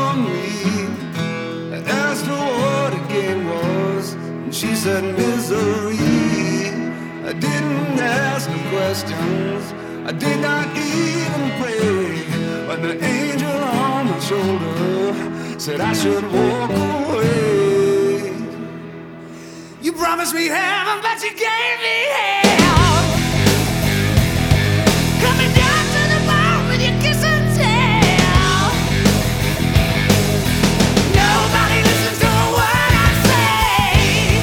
on me. I asked her what a game was, and she said misery. I didn't ask her questions, I did not even pray, but the angel on my shoulder said I should walk away. You promised me heaven, but you gave me hell. Coming down to the bone with your kiss and tell. Nobody listens to a word I say.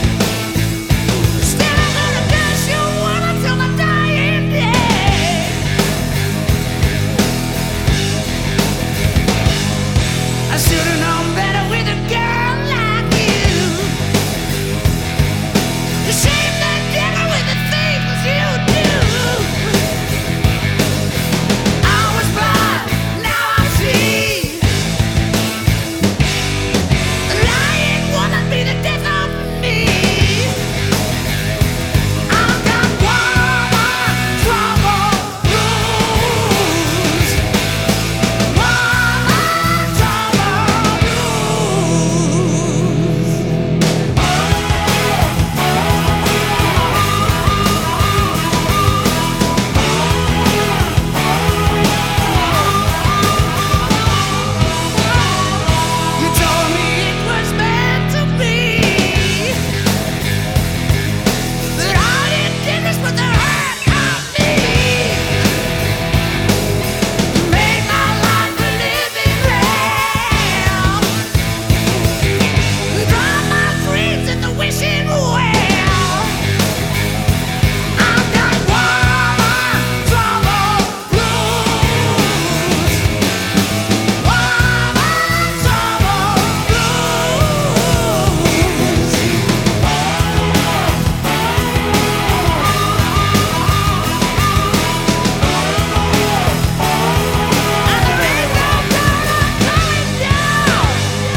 Still I'm gonna dance you one until my dying day. I should've known better with a girl like you. To shame the devil with the things you do. I was blind, now I see. A lying woman be the death of me. I've got one trouble rules. One trouble You told me it was meant to be. That all you did was put the hurt on me. You made my life a living hell. You drowned my dreams in the wishing well. I've got one trouble rules. One trouble rules. And there ain't no coming down.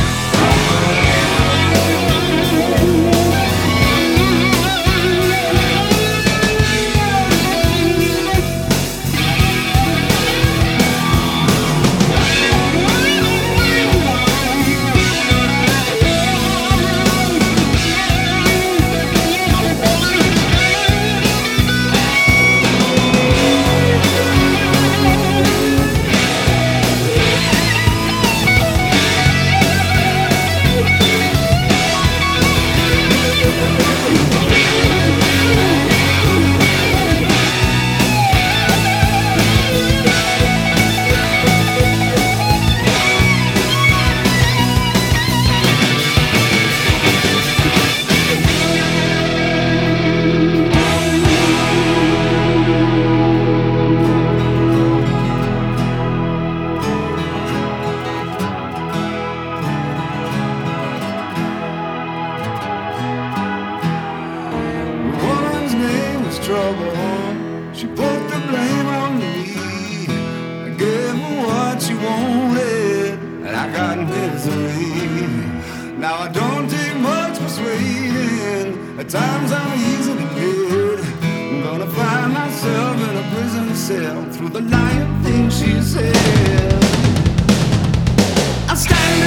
The woman's name was Trouble. She put the blame on me. I gave her what she wanted, and I got misery. Now I don't take much persuading. At times I'm easily led. I'm gonna find myself in a prison cell through the lying things she said. I'm standing